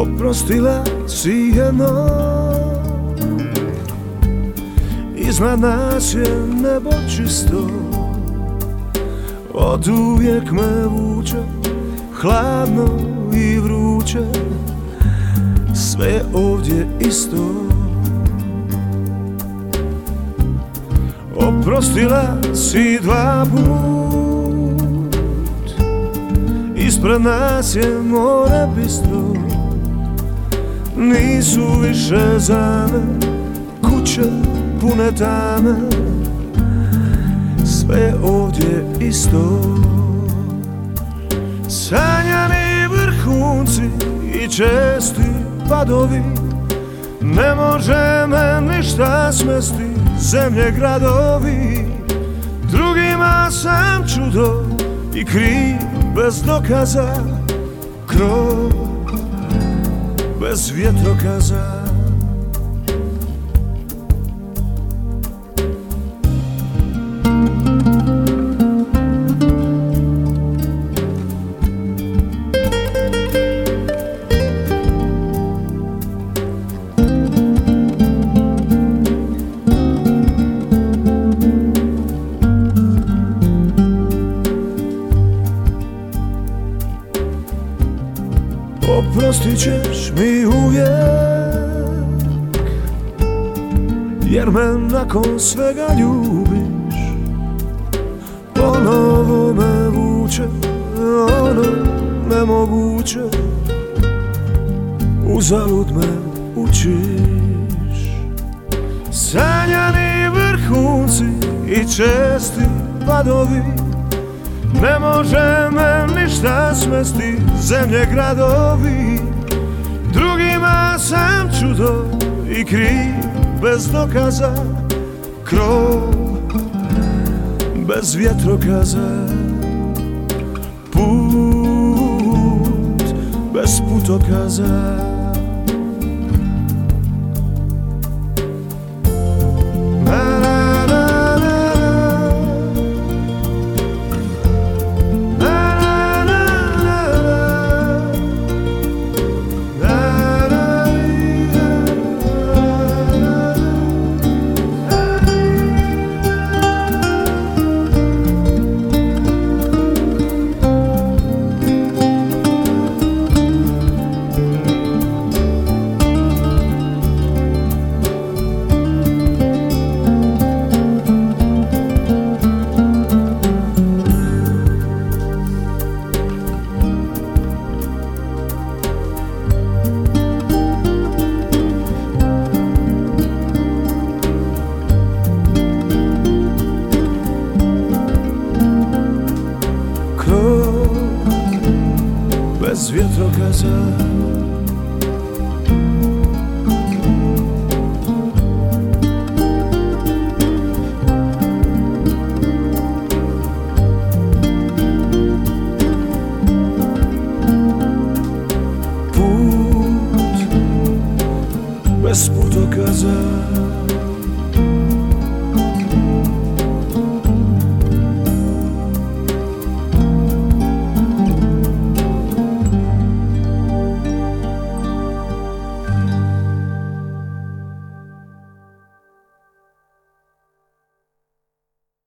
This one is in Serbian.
Oprostila si jedno, iznad nas je nebo čisto. Oduvijek me vuče, hladno i vruće, sve je ovdje isto. Oprostila si dva put, ispred nas je more bistro. Nisu više za me kuće pune tame, sve je ovdje isto. Sanjani vrhunci i česti padovi, ne može me ništa smesti, zemlje, gradovi. Drugima sam čudo i kriv bez dokaza, krov bez vjetrokaza. Oprostit ćeš mi uvijek, jer me nakon svega ljubiš. Ponovo me vuče ono nemoguće, uzalud me učiš. Sanjani vrhunci i česti padovi, ne može me ništa smesti, zemlje, gradovi. Drugima sam čudo i kriv bez dokaza, krov bez vjetrokaza, put bez putokaza. Bez vjetrokaza, put bez putokaza.